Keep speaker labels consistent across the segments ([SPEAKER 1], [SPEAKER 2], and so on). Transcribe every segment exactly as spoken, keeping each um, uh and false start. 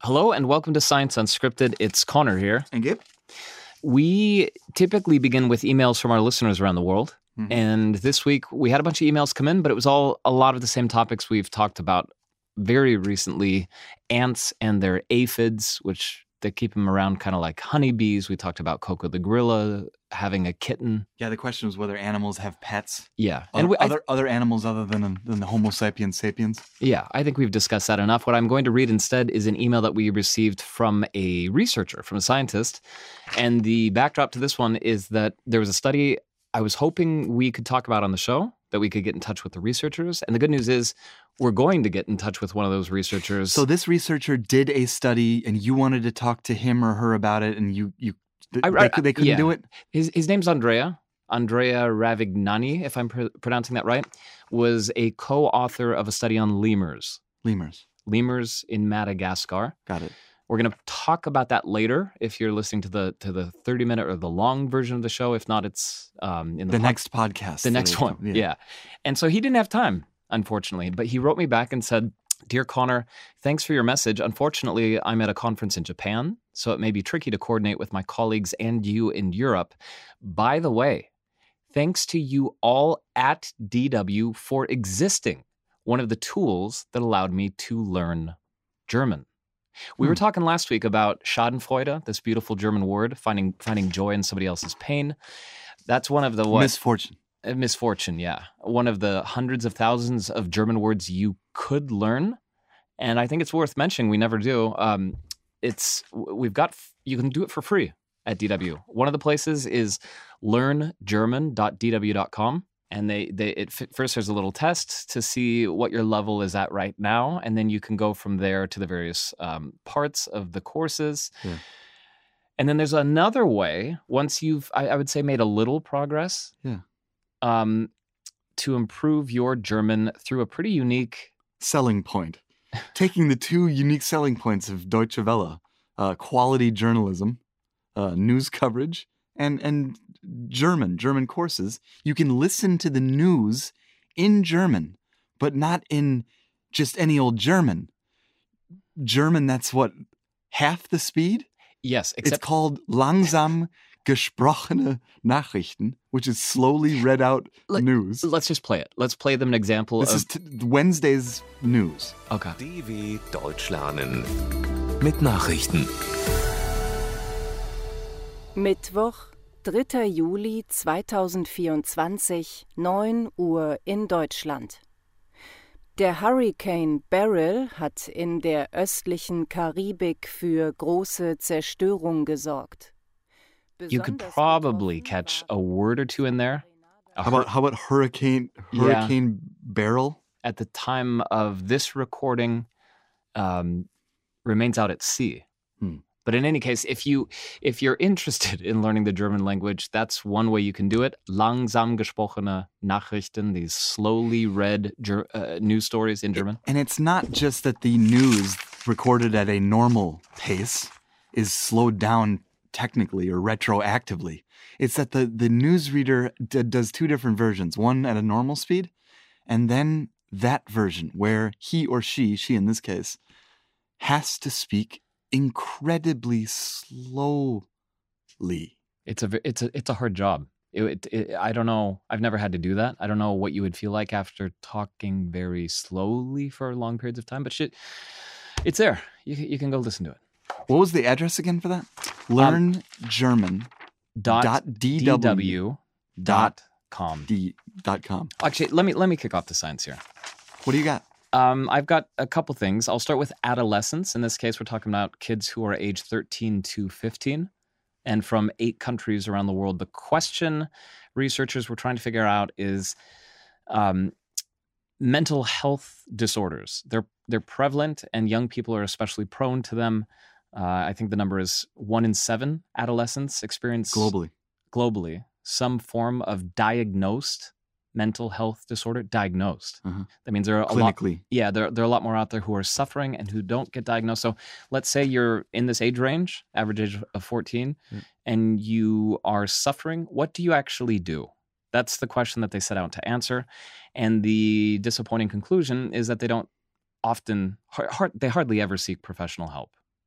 [SPEAKER 1] Hello and welcome to Science Unscripted. It's Connor here.
[SPEAKER 2] And Gabe?
[SPEAKER 1] We typically begin with emails from our listeners around the world.
[SPEAKER 2] Mm-hmm.
[SPEAKER 1] And this week we had a bunch of emails come in, but it was all a lot of the same topics we've talked about very recently. Ants and their aphids, which they keep them around kind of like honeybees. We talked about Coco the gorilla having a kitten.
[SPEAKER 2] Yeah, the question was whether animals have pets.
[SPEAKER 1] Yeah.
[SPEAKER 2] Other,
[SPEAKER 1] and we,
[SPEAKER 2] other, other animals other than, than the Homo sapiens sapiens.
[SPEAKER 1] Yeah, I think we've discussed that enough. What I'm going to read instead is an email that we received from a researcher, from a scientist. And the backdrop to this one is that there was a study I was hoping we could talk about on the show, that we could get in touch with the researchers. And the good news is we're going to get in touch with one of those researchers.
[SPEAKER 2] So this researcher did a study and you wanted to talk to him or her about it and you, you th-
[SPEAKER 1] I,
[SPEAKER 2] they,
[SPEAKER 1] I,
[SPEAKER 2] they couldn't
[SPEAKER 1] yeah.
[SPEAKER 2] do it?
[SPEAKER 1] His, his name's Andrea. Andrea Ravignani, if I'm pr- pronouncing that right, was a co-author of a study on lemurs.
[SPEAKER 2] Lemurs.
[SPEAKER 1] Lemurs in Madagascar.
[SPEAKER 2] Got it.
[SPEAKER 1] We're going to talk about that later if you're listening to the to the thirty-minute or the long version of the show. If not, it's um, in the,
[SPEAKER 2] the
[SPEAKER 1] pod-
[SPEAKER 2] next podcast.
[SPEAKER 1] The next one,
[SPEAKER 2] yeah.
[SPEAKER 1] yeah. And so he didn't have time, unfortunately. But he wrote me back and said, "Dear Connor, thanks for your message. Unfortunately, I'm at a conference in Japan, so it may be tricky to coordinate with my colleagues and you in Europe. By the way, thanks to you all at D W for existing one of the tools that allowed me to learn German." We
[SPEAKER 2] Hmm.
[SPEAKER 1] were talking last week about Schadenfreude, this beautiful German word, finding finding joy in somebody else's pain. That's one of the what?
[SPEAKER 2] Misfortune.
[SPEAKER 1] Uh, misfortune, yeah. One of the hundreds of thousands of German words you could learn. And I think it's worth mentioning, we never do. Um, it's we've got, you can do it for free at D W. One of the places is learn german dot d w dot com. And they, they it, first there's a little test to see what your level is at right now. And then you can go from there to the various um, parts of the courses.
[SPEAKER 2] Yeah.
[SPEAKER 1] And then there's another way, once you've, I, I would say, made a little progress,
[SPEAKER 2] Yeah.
[SPEAKER 1] um, to improve your German through a pretty unique...
[SPEAKER 2] Selling point. Taking the two unique selling points of Deutsche Welle, uh, quality journalism, uh, news coverage, and and German, German courses, you can listen to the news in German, but not in just any old German. German, that's what, half the speed?
[SPEAKER 1] Yes, except...
[SPEAKER 2] It's called langsam gesprochene Nachrichten, which is slowly read out
[SPEAKER 1] Let,
[SPEAKER 2] news.
[SPEAKER 1] Let's just play it. Let's play them an example
[SPEAKER 2] This
[SPEAKER 1] of...
[SPEAKER 2] is t- Wednesday's news.
[SPEAKER 1] Okay.
[SPEAKER 3] D W Deutsch lernen mit Nachrichten.
[SPEAKER 4] Mittwoch, dritter Juli zweitausendvierundzwanzig, neun Uhr in Deutschland. Der Hurricane Beryl hat in der östlichen Karibik für große Zerstörung gesorgt.
[SPEAKER 1] You could probably catch a word or two in there. A
[SPEAKER 2] How about how about Hurricane Hurricane
[SPEAKER 1] Yeah.
[SPEAKER 2] Beryl?
[SPEAKER 1] At the time of this recording, um, remains out at sea.
[SPEAKER 2] Hmm.
[SPEAKER 1] But in any case, if you if you're interested in learning the German language, that's one way you can do it. Langsam gesprochene Nachrichten, these slowly read ger- uh, news stories in German.
[SPEAKER 2] And it's not just that the news recorded at a normal pace is slowed down technically or retroactively. It's that the, the newsreader d- does two different versions, one at a normal speed, and then that version where he or she, she in this case, has to speak incredibly slowly.
[SPEAKER 1] It's a it's a it's a hard job. It, it, it, I don't know. I've never had to do that. I don't know what you would feel like after talking very slowly for long periods of time. But shit, it's there. You you can go listen to it.
[SPEAKER 2] What was the address again for that? Learn German
[SPEAKER 1] Dot,
[SPEAKER 2] dot
[SPEAKER 1] dw dot com.
[SPEAKER 2] D dot com.
[SPEAKER 1] Actually, let me let me kick off the science here.
[SPEAKER 2] What do you got?
[SPEAKER 1] Um, I've got a couple things. I'll start with adolescents. In this case, we're talking about kids who are age thirteen to fifteen and from eight countries around the world. The question researchers were trying to figure out is um, mental health disorders. They're they're prevalent and young people are especially prone to them. Uh, I think the number is one in seven adolescents experience
[SPEAKER 2] Globally.
[SPEAKER 1] globally some form of diagnosed mental health disorder. Diagnosed.
[SPEAKER 2] Uh-huh.
[SPEAKER 1] That means there are a lot.
[SPEAKER 2] Clinically.
[SPEAKER 1] Yeah, there there are a lot more out there who are suffering and who don't get diagnosed. So let's say you're in this age range, average age of fourteen,
[SPEAKER 2] Yeah.
[SPEAKER 1] and you are suffering. What do you actually do? That's the question that they set out to answer. And the disappointing conclusion is that they don't often, hard, they hardly ever seek professional help.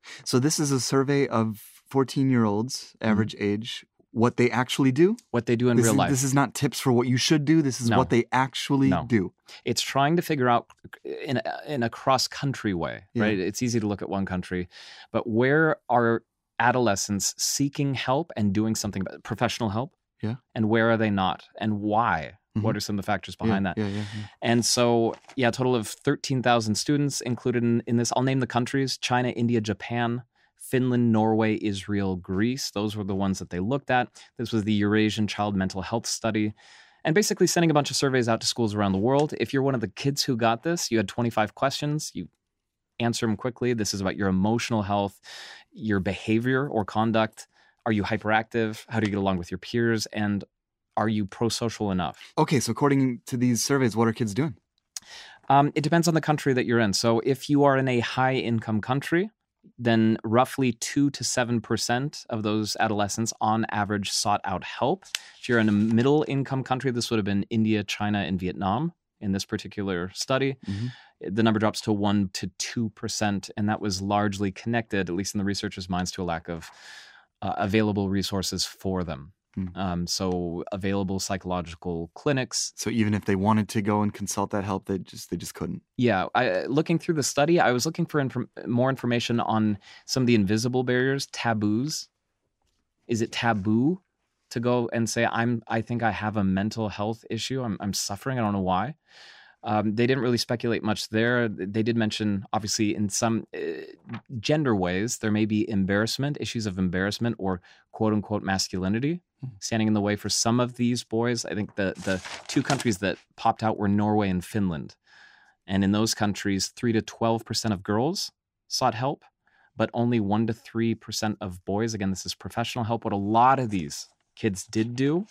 [SPEAKER 2] So this is a survey of fourteen-year-olds, average mm-hmm. age, what they actually do?
[SPEAKER 1] What they do in
[SPEAKER 2] this
[SPEAKER 1] real
[SPEAKER 2] is,
[SPEAKER 1] life.
[SPEAKER 2] This is not tips for what you should do. This is
[SPEAKER 1] no.
[SPEAKER 2] what they actually
[SPEAKER 1] no.
[SPEAKER 2] do.
[SPEAKER 1] It's trying to figure out in a, in a cross-country way,
[SPEAKER 2] yeah.
[SPEAKER 1] right? It's easy to look at one country, but where are adolescents seeking help and doing something about professional help?
[SPEAKER 2] Yeah.
[SPEAKER 1] And where are they not? And why?
[SPEAKER 2] Mm-hmm.
[SPEAKER 1] What are some of the factors behind
[SPEAKER 2] yeah,
[SPEAKER 1] that?
[SPEAKER 2] Yeah, yeah, yeah.
[SPEAKER 1] And so, yeah, a total of thirteen thousand students included in, in this. I'll name the countries: China, India, Japan, Finland, Norway, Israel, Greece. Those were the ones that they looked at. This was the Eurasian Child Mental Health Study. And basically sending a bunch of surveys out to schools around the world. If you're one of the kids who got this, you had twenty-five questions. You answer them quickly. This is about your emotional health, your behavior or conduct. Are you hyperactive? How do you get along with your peers? And are you pro-social enough?
[SPEAKER 2] Okay, so according to these surveys, what are kids doing?
[SPEAKER 1] Um, it depends on the country that you're in. So if you are in a high-income country, then roughly two to seven percent of those adolescents on average sought out help. If you're in a middle-income country, this would have been India, China, and Vietnam in this particular study. Mm-hmm. The number drops to one to two percent, and that was largely connected, at least in the researchers' minds, to a lack of uh, available resources for them. Mm. Um, so available psychological clinics.
[SPEAKER 2] So even if they wanted to go and consult that help, they just they just couldn't.
[SPEAKER 1] Yeah, I, looking through the study, I was looking for inf- more information on some of the invisible barriers, taboos. Is it taboo to go and say I'm? I think I have a mental health issue. I'm, I'm suffering. I don't know why. Um, they didn't really speculate much there. They did mention, obviously, in some uh, gender ways, there may be embarrassment, issues of embarrassment or quote-unquote masculinity standing in the way for some of these boys. I think the, the two countries that popped out were Norway and Finland. And in those countries, three to twelve percent of girls sought help, but only one to three percent of boys. Again, this is professional help. What a lot of these kids did do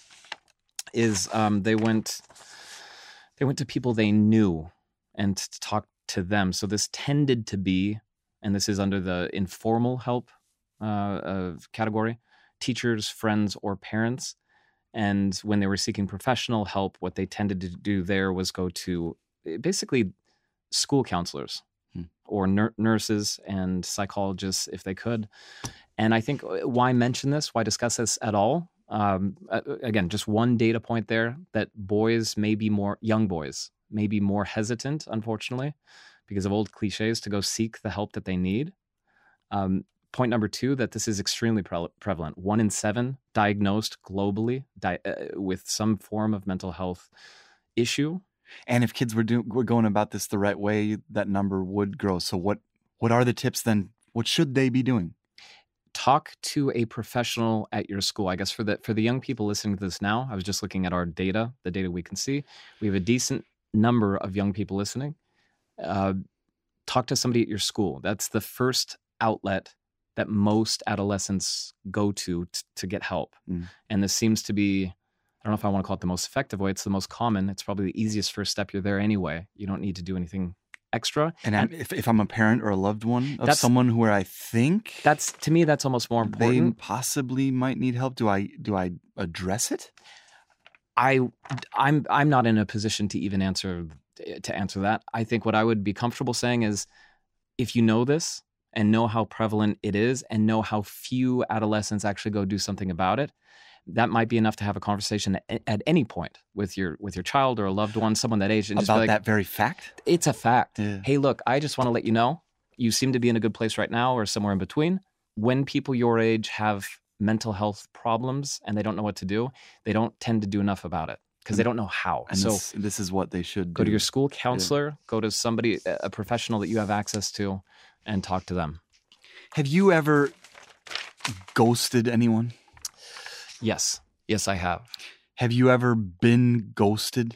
[SPEAKER 1] is um, they went... They went to people they knew and to talk to them. So this tended to be, and this is under the informal help uh, uh, category, teachers, friends, or parents. And when they were seeking professional help, what they tended to do there was go to basically school counselors hmm. or nur- nurses and psychologists if they could. And I think why mention this, why discuss this at all? Um, again, just one data point there that boys may be more, young boys may be more hesitant, unfortunately, because of old cliches to go seek the help that they need. Um, point number two, that this is extremely pre- prevalent. One in seven diagnosed globally di- uh, with some form of mental health issue.
[SPEAKER 2] And if kids were, do- were going about this the right way, that number would grow. So what, what are the tips then? What should they be doing?
[SPEAKER 1] Talk to a professional at your school. I guess for the for the young people listening to this now, I was just looking at our data, the data we can see. We have a decent number of young people listening. Uh, talk to somebody at your school. That's the first outlet that most adolescents go to t- to get help. Mm. And this seems to be, I don't know if I want to call it the most effective way. It's the most common. It's probably the easiest first step. You're there anyway. You don't need to do anything extra.
[SPEAKER 2] And, and if, if I'm a parent or a loved one of someone where I think
[SPEAKER 1] that's to me that's almost more important.
[SPEAKER 2] They possibly might need help. Do I do I address it?
[SPEAKER 1] I I'm I'm not in a position to even answer to answer that. I think what I would be comfortable saying is, if you know this and know how prevalent it is and know how few adolescents actually go do something about it, that might be enough to have a conversation at, at any point with your with your child or a loved one, someone that age. And
[SPEAKER 2] about
[SPEAKER 1] just be like,
[SPEAKER 2] that very fact?
[SPEAKER 1] It's a fact.
[SPEAKER 2] Yeah.
[SPEAKER 1] Hey, look, I just want to let you know, you seem to be in a good place right now or somewhere in between. When people your age have mental health problems and they don't know what to do, they don't tend to do enough about it because they don't know how.
[SPEAKER 2] And
[SPEAKER 1] so
[SPEAKER 2] this, this is what they should
[SPEAKER 1] go
[SPEAKER 2] do.
[SPEAKER 1] to your school counselor,
[SPEAKER 2] yeah.
[SPEAKER 1] go to somebody, a professional that you have access to, and talk to them.
[SPEAKER 2] Have you ever ghosted anyone?
[SPEAKER 1] Yes. Yes, I have.
[SPEAKER 2] Have you ever been ghosted?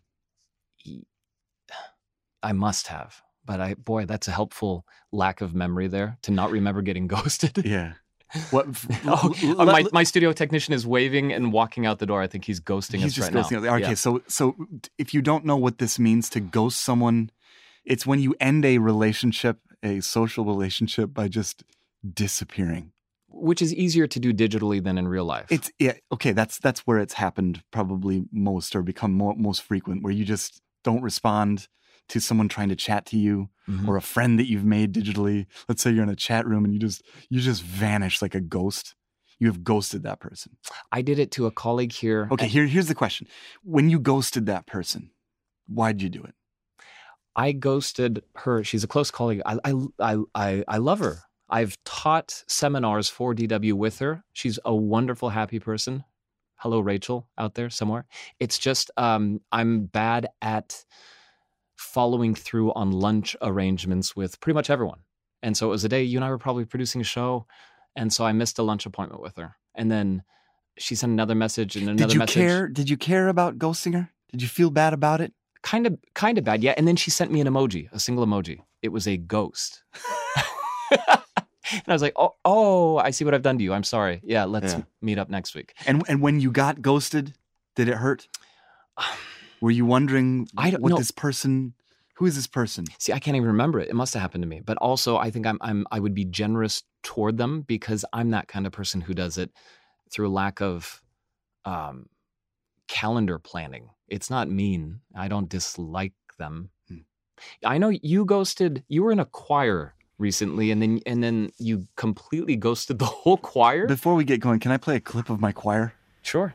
[SPEAKER 1] I must have. But I, boy, that's a helpful lack of memory there to not remember getting ghosted.
[SPEAKER 2] Yeah. What?
[SPEAKER 1] oh, uh, my my studio technician is waving and walking out the door. I think he's ghosting
[SPEAKER 2] he's
[SPEAKER 1] us
[SPEAKER 2] just
[SPEAKER 1] right
[SPEAKER 2] ghosting
[SPEAKER 1] now.
[SPEAKER 2] Okay,
[SPEAKER 1] yeah.
[SPEAKER 2] so so if you don't know what this means to ghost someone, it's when you end a relationship, a social relationship, by just disappearing.
[SPEAKER 1] Which is easier to do digitally than in real life.
[SPEAKER 2] It's yeah, okay. That's that's where it's happened probably most, or become more, most frequent, where you just don't respond to someone trying to chat to you
[SPEAKER 1] Mhm.
[SPEAKER 2] or a friend that you've made digitally. Let's say you're in a chat room and you just you just vanish like a ghost. You have ghosted that person.
[SPEAKER 1] I did it to a colleague here.
[SPEAKER 2] Okay, here, here's the question. When you ghosted that person, why'd you do it?
[SPEAKER 1] I ghosted her. She's a close colleague. I, I, I, I, I love her. I've taught seminars for D W with her. She's a wonderful, happy person. Hello, Rachel, out there somewhere. It's just um, I'm bad at following through on lunch arrangements with pretty much everyone. And so it was a day you and I were probably producing a show. And so I missed a lunch appointment with her. And then she sent another message and another
[SPEAKER 2] Did you
[SPEAKER 1] message.
[SPEAKER 2] care? Did you care about ghosting her? Did you feel bad about it?
[SPEAKER 1] Kind of, kind of bad, yeah. And then she sent me an emoji, a single emoji. It was a ghost. And I was like, oh, oh, I see what I've done to you. I'm sorry. Yeah, let's
[SPEAKER 2] Yeah.
[SPEAKER 1] meet up next week.
[SPEAKER 2] And and when you got ghosted, did it hurt? Were you wondering
[SPEAKER 1] I don't
[SPEAKER 2] what
[SPEAKER 1] know.
[SPEAKER 2] this person? Who is this person?
[SPEAKER 1] See, I can't even remember it. It must have happened to me. But also, I think I'm, I'm, I would be generous toward them because I'm that kind of person who does it through lack of um, calendar planning. It's not mean. I don't dislike them.
[SPEAKER 2] Hmm.
[SPEAKER 1] I know you ghosted. You were in a choir recently, and then and then you completely ghosted the whole choir.
[SPEAKER 2] Before we get going, can I play a clip of my choir?
[SPEAKER 1] Sure.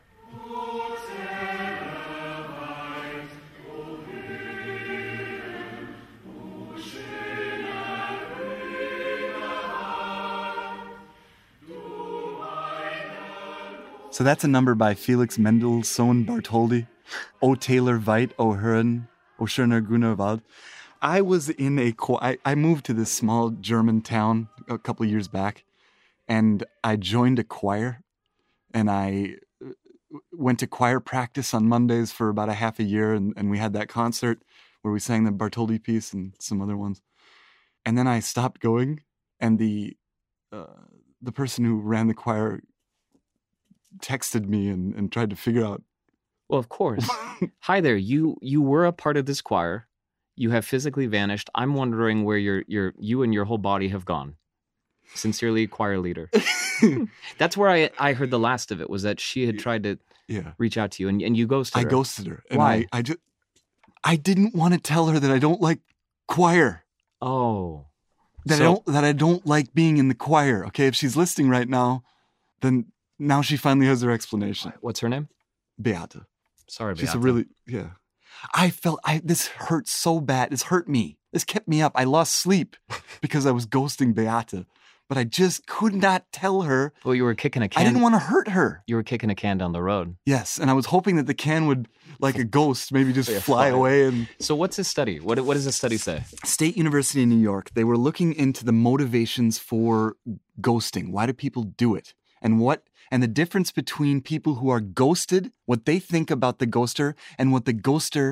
[SPEAKER 2] So that's a number by Felix Mendelssohn Bartholdy. O Taylor Veit, O Hören, O Schöner Grüner Wald. I was in a choir. I, I moved to this small German town a couple years back, and I joined a choir, and I uh, went to choir practice on Mondays for about a half a year, and, and we had that concert where we sang the Bartholdy piece and some other ones. And then I stopped going, and the uh, the person who ran the choir texted me and, and tried to figure out.
[SPEAKER 1] Well, of course. Hi there. You you were a part of this choir. You have physically vanished. I'm wondering where your your you and your whole body have gone. Sincerely, choir leader. That's where I I heard the last of it, was that she had tried to
[SPEAKER 2] Yeah,
[SPEAKER 1] reach out to you and, and you ghosted
[SPEAKER 2] I
[SPEAKER 1] her.
[SPEAKER 2] ghosted her. And
[SPEAKER 1] Why?
[SPEAKER 2] I, I just, I didn't want to tell her that I don't like choir.
[SPEAKER 1] Oh.
[SPEAKER 2] That I
[SPEAKER 1] So-
[SPEAKER 2] don't that I don't like being in the choir. Okay, if she's listening right now, then now she finally has her explanation.
[SPEAKER 1] What's her name?
[SPEAKER 2] Beate.
[SPEAKER 1] Sorry,
[SPEAKER 2] She's a
[SPEAKER 1] Beate.
[SPEAKER 2] really yeah. I felt I this hurt so bad. This hurt me. This kept me up. I lost sleep because I was ghosting Beate, but I just could not tell her.
[SPEAKER 1] Well, you were kicking a can.
[SPEAKER 2] I didn't want to hurt her.
[SPEAKER 1] You were kicking a can down the road.
[SPEAKER 2] Yes, and I was hoping that the can would, like a ghost, maybe just
[SPEAKER 1] Yeah,
[SPEAKER 2] fly
[SPEAKER 1] fly.
[SPEAKER 2] away. And
[SPEAKER 1] So what's this study? What what does this study say?
[SPEAKER 2] State University in New York, they were looking into the motivations for ghosting. Why do people do it? And what and the difference between people who are ghosted, what they think about the ghoster, and what the ghoster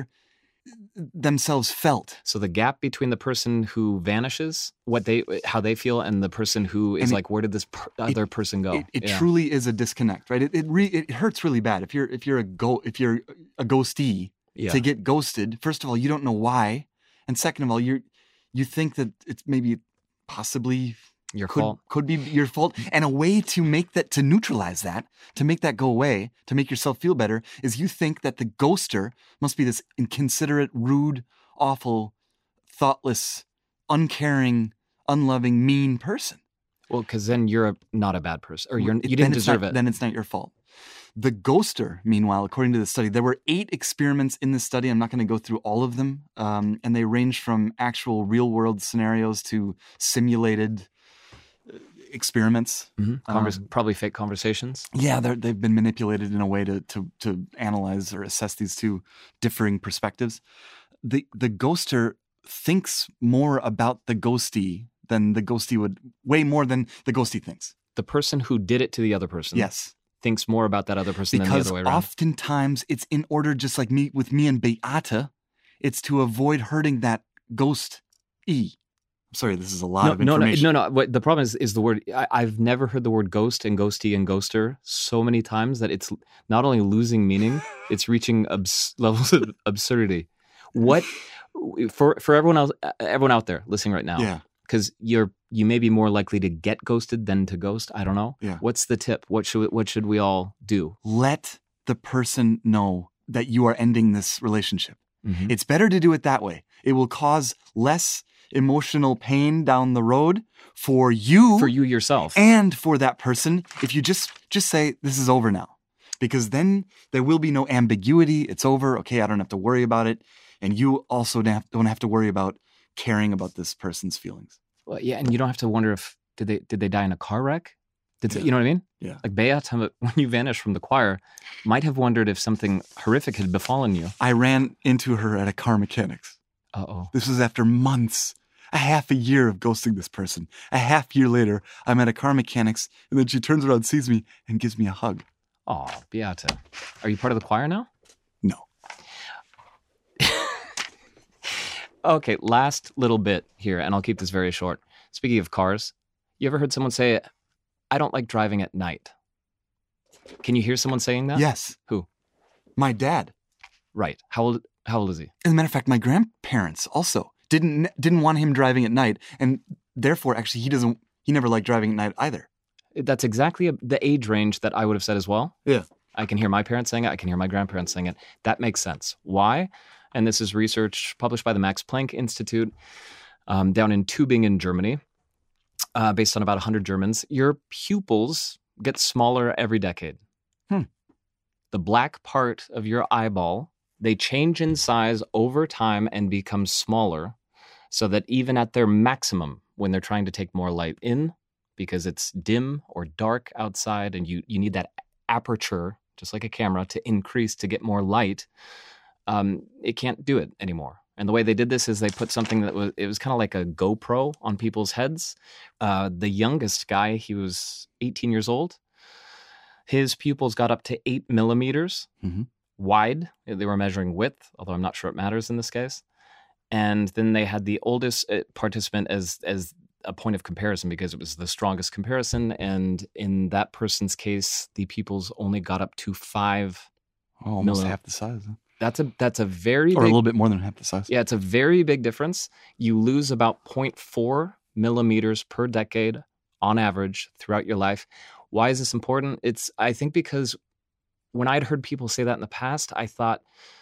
[SPEAKER 2] themselves felt.
[SPEAKER 1] So the gap between the person who vanishes, what they how they feel, and the person who is
[SPEAKER 2] And it-
[SPEAKER 1] like, where did this per- other person go?
[SPEAKER 2] It, it
[SPEAKER 1] Yeah.
[SPEAKER 2] truly is a disconnect, right? It it, re, it hurts really bad if you're if you're a go if you're a ghostee
[SPEAKER 1] Yeah.
[SPEAKER 2] to get ghosted. First of all, you don't know why, and second of all, you you think that it's maybe possibly
[SPEAKER 1] Your
[SPEAKER 2] could
[SPEAKER 1] fault.
[SPEAKER 2] could be your fault, and a way to make that to neutralize that, to make that go away, to make yourself feel better, is you think that the ghoster must be this inconsiderate, rude, awful, thoughtless, uncaring, unloving, mean person.
[SPEAKER 1] Well, because then you're a, not a bad person, or you're
[SPEAKER 2] It-
[SPEAKER 1] you
[SPEAKER 2] then
[SPEAKER 1] didn't
[SPEAKER 2] it's
[SPEAKER 1] deserve
[SPEAKER 2] not-
[SPEAKER 1] it.
[SPEAKER 2] Then it's not your fault. The ghoster, meanwhile, according to the study, there were eight experiments in this study. I'm not going to go through all of them, um, and they range from actual real-world scenarios to simulated uh, experiments.
[SPEAKER 1] Mhm. Convers-
[SPEAKER 2] um,
[SPEAKER 1] probably fake conversations.
[SPEAKER 2] Yeah, they're, they've been manipulated in a way to, to to analyze or assess these two differing perspectives. The the ghoster thinks more about the ghostie than the ghostie would, way more than the ghostie thinks.
[SPEAKER 1] The person who did it to the other person
[SPEAKER 2] Yes.
[SPEAKER 1] thinks more about that other person than the
[SPEAKER 2] Because
[SPEAKER 1] other way around.
[SPEAKER 2] oftentimes it's in order, just like me with me and Beate, it's to avoid hurting that ghost E. I'm sorry, this is a lot
[SPEAKER 1] no,
[SPEAKER 2] of
[SPEAKER 1] no, no,
[SPEAKER 2] information.
[SPEAKER 1] no, no. What the problem is is the word. I, I've never heard the word ghost and ghosty and ghoster so many times that it's not only losing meaning, it's reaching abs- levels of absurdity. What for for everyone else, everyone out there listening right now?
[SPEAKER 2] Yeah.
[SPEAKER 1] Because you're you may be more likely to get ghosted than to ghost. I don't know.
[SPEAKER 2] Yeah.
[SPEAKER 1] What's the tip? What should what should we all do?
[SPEAKER 2] Let the person know that you are ending this relationship. Mm-hmm. It's better to do it that way. It will cause less emotional pain down the road for you.
[SPEAKER 1] For you yourself.
[SPEAKER 2] And for that person if you just, just say, this is over now. Because then there will be no ambiguity. It's over. Okay, I don't have to worry about it. And you also don't have to worry about caring about this person's feelings.
[SPEAKER 1] Well, yeah, and you don't have to wonder if, did they did they die in a car wreck? Did
[SPEAKER 2] Yeah.
[SPEAKER 1] they, you know what I mean?
[SPEAKER 2] Yeah.
[SPEAKER 1] Like Beat, when you vanished from the choir, might have wondered if something horrific had befallen you.
[SPEAKER 2] I ran into her at a car mechanics.
[SPEAKER 1] Uh-oh.
[SPEAKER 2] This was after months, a half a year of ghosting this person. A half year later, I'm at a car mechanics, and then she turns around, sees me, and gives me a hug.
[SPEAKER 1] Oh, Beata. Are you part of the choir now?
[SPEAKER 2] No.
[SPEAKER 1] Okay, last little bit here, and I'll keep this very short. Speaking of cars, you ever heard someone say, I don't like driving at night? Can you hear someone saying that?
[SPEAKER 2] Yes.
[SPEAKER 1] Who?
[SPEAKER 2] My dad.
[SPEAKER 1] Right. How old, how old is he?
[SPEAKER 2] As a matter of fact, my grandparents also didn't didn't want him driving at night, and therefore, actually, he doesn't. He never liked driving at night either.
[SPEAKER 1] That's exactly a, the age range that I would have said as well.
[SPEAKER 2] Yeah.
[SPEAKER 1] I can hear my parents saying it. I can hear my grandparents saying it. That makes sense. Why? And this is research published by the Max Planck Institute um, down in Tübingen, Germany, uh, based on about one hundred Germans. Your pupils get smaller every decade.
[SPEAKER 2] Hmm.
[SPEAKER 1] The black part of your eyeball, they change in size over time and become smaller so that even at their maximum, when they're trying to take more light in, because it's dim or dark outside and you, you need that aperture, just like a camera, to increase to get more light, um, it can't do it anymore. And the way they did this is they put something that was, it was kind of like a GoPro on people's heads. Uh, the youngest guy, he was eighteen years old. His pupils got up to eight millimeters
[SPEAKER 2] Mm-hmm.
[SPEAKER 1] wide. They were measuring width, although I'm not sure it matters in this case. And then they had the oldest participant as as a point of comparison because it was the strongest comparison. And in that person's case, the pupils only got up to five.
[SPEAKER 2] Oh, almost
[SPEAKER 1] Milli-
[SPEAKER 2] half the size. Huh?
[SPEAKER 1] That's a that's a very
[SPEAKER 2] Or a
[SPEAKER 1] big,
[SPEAKER 2] little bit more than half the size.
[SPEAKER 1] yeah, it's a very big difference. You lose about zero point four millimeters per decade on average throughout your life. Why is this important? It's, I think, because when I'd heard people say that in the past, I thought,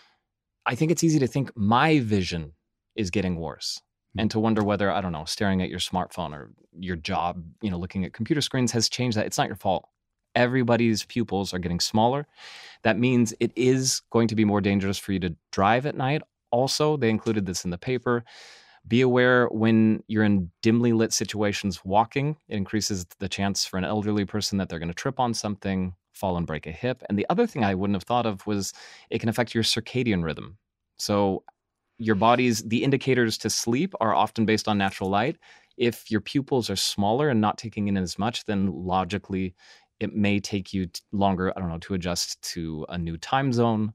[SPEAKER 1] I think it's easy to think my vision is getting worse and to wonder whether, I don't know, staring at your smartphone or your job, you know, looking at computer screens has changed that. It's not your fault. Everybody's pupils are getting smaller. That means it is going to be more dangerous for you to drive at night. Also, they included this in the paper. Be aware when you're in dimly lit situations walking, it increases the chance for an elderly person that they're going to trip on something, fall and break a hip. And the other thing I wouldn't have thought of was it can affect your circadian rhythm. So your body's, the indicators to sleep are often based on natural light. If your pupils are smaller and not taking in as much, then logically it may take you t- longer, I don't know, to adjust to a new time zone.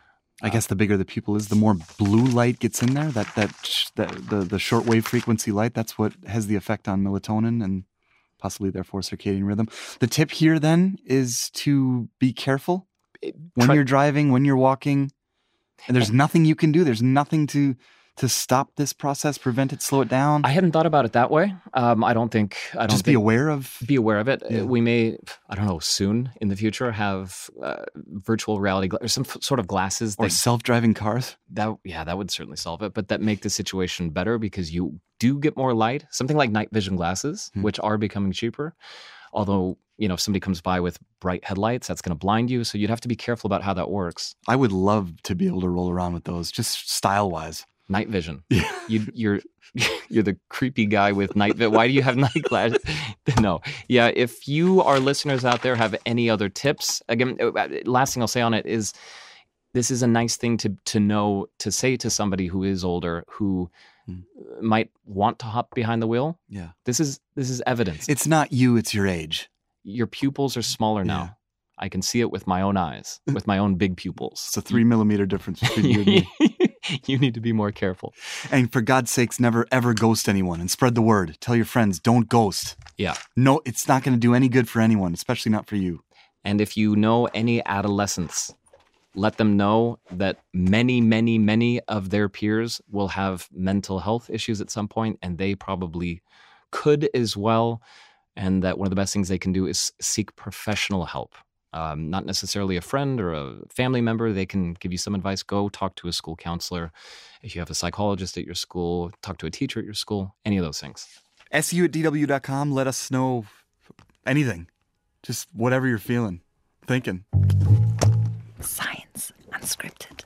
[SPEAKER 2] I guess the bigger the pupil is, the more blue light gets in there. That that, sh- that the the shortwave frequency light. That's what has the effect on melatonin and possibly therefore circadian rhythm. The tip here then is to be careful when
[SPEAKER 1] Try-
[SPEAKER 2] you're driving, when you're walking. And there's nothing you can do. There's nothing to to stop this process, prevent it, slow it down.
[SPEAKER 1] I hadn't thought about it that way. Um, I don't think I don't
[SPEAKER 2] Just
[SPEAKER 1] think,
[SPEAKER 2] be aware of.
[SPEAKER 1] be aware of it.
[SPEAKER 2] Yeah.
[SPEAKER 1] We may, I don't know, soon in the future have uh, virtual reality gla- or some f- sort of glasses
[SPEAKER 2] Or
[SPEAKER 1] that,
[SPEAKER 2] self-driving cars.
[SPEAKER 1] that yeah, that would certainly solve it. But that make the situation better because you do get more light. Something like night vision glasses,
[SPEAKER 2] Hmm.
[SPEAKER 1] which are becoming cheaper. Although, you know, if somebody comes by with bright headlights, that's going to blind you. So you'd have to be careful about how that works.
[SPEAKER 2] I would love to be able to roll around with those, just style-wise.
[SPEAKER 1] Night vision.
[SPEAKER 2] Yeah.
[SPEAKER 1] You, you're you're the creepy guy with night vision. Why do you have night glasses? No. Yeah, if you, our listeners out there, have any other tips, again, last thing I'll say on it is this is a nice thing to to know, to say to somebody who is older, who
[SPEAKER 2] Hmm.
[SPEAKER 1] might want to hop behind the wheel.
[SPEAKER 2] Yeah.
[SPEAKER 1] This is this is evidence.
[SPEAKER 2] It's not you, it's your age.
[SPEAKER 1] Your pupils are smaller now.
[SPEAKER 2] Yeah.
[SPEAKER 1] I can see it with my own eyes, with my own big pupils.
[SPEAKER 2] It's a three millimeter difference between you and me.
[SPEAKER 1] You need to be more careful.
[SPEAKER 2] And for God's sakes, never ever ghost anyone and spread the word. Tell your friends, don't ghost.
[SPEAKER 1] Yeah.
[SPEAKER 2] No, it's not going to do any good for anyone, especially not for you.
[SPEAKER 1] And if you know any adolescents, let them know that many, many, many of their peers will have mental health issues at some point, and they probably could as well. And that one of the best things they can do is seek professional help. Um, not necessarily a friend or a family member. They can give you some advice. Go talk to a school counselor. If you have a psychologist at your school, talk to a teacher at your school, any of those things.
[SPEAKER 2] S U at D W dot com. Let us know anything. Just whatever you're feeling, thinking.
[SPEAKER 4] Science Unscripted.